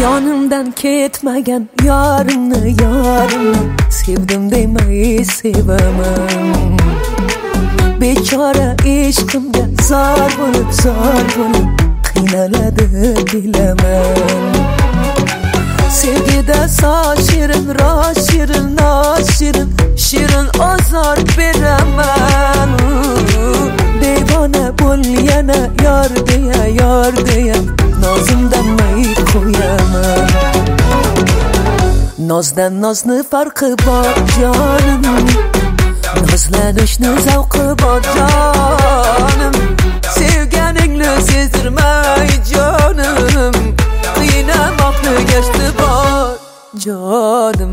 Yonimdan ketmagan yorimni sevdim demay sevaman. Bechora ishqimga zor bo'lib qiynaladi bilaman. Sevgida soz shirin, roz shirin, noz shirin, shirin ozor beraman. Devona bo'l yana yor deya nozimdan may qo'yaman. Nozdan nozni farqi bor jonim, nozlanishni zavqi bor jonim. Sevganingni sezdirmay jonim, qiynamoqni gashti bor jonim.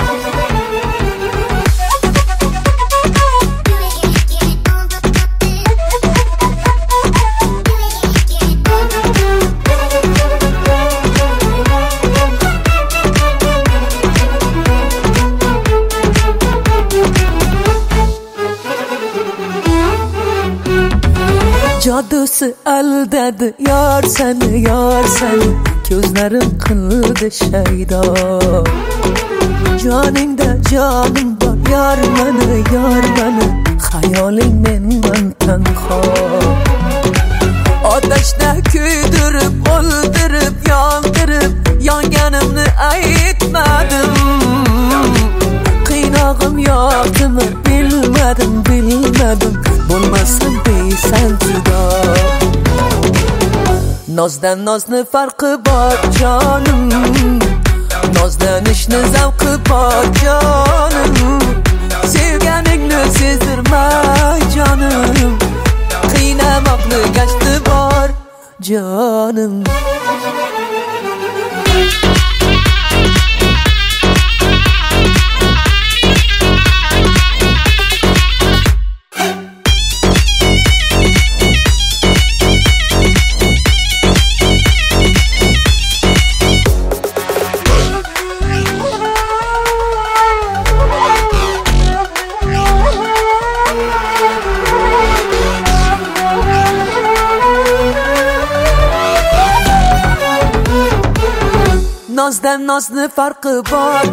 Jadusi aldadi yor seni, ko'zlarim qildi shaydo. Joningda jonim bor, yor mani, xayoling mendan tanho. Otashda kuydirib, o'ldirib, yondirib, yonganimni aytmadim. Qiynog'im yoqdimi bilmadim, bo'lmasam deysan judo. Nozdan nozni farqi bor jonim, nozlanishni zavqi bor jonim. Sevganingni sezdirmay jonim, qiynamoqni gashti bor jonim. Nozdan nozni farqi bor,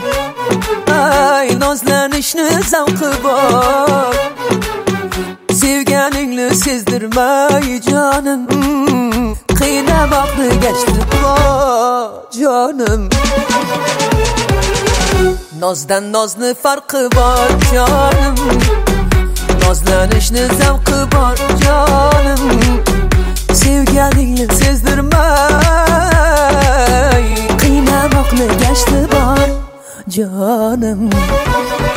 ay nozlanishni zavqi bor. Sevganingni sezdirmay jonim, qiynamoqni gashti bor jonim. Nozdan nozni farqi bor jonim, nozlanishni zavqi bor jonim. Sevganingni sezdirmay qiynamoqni gashti bor jonim.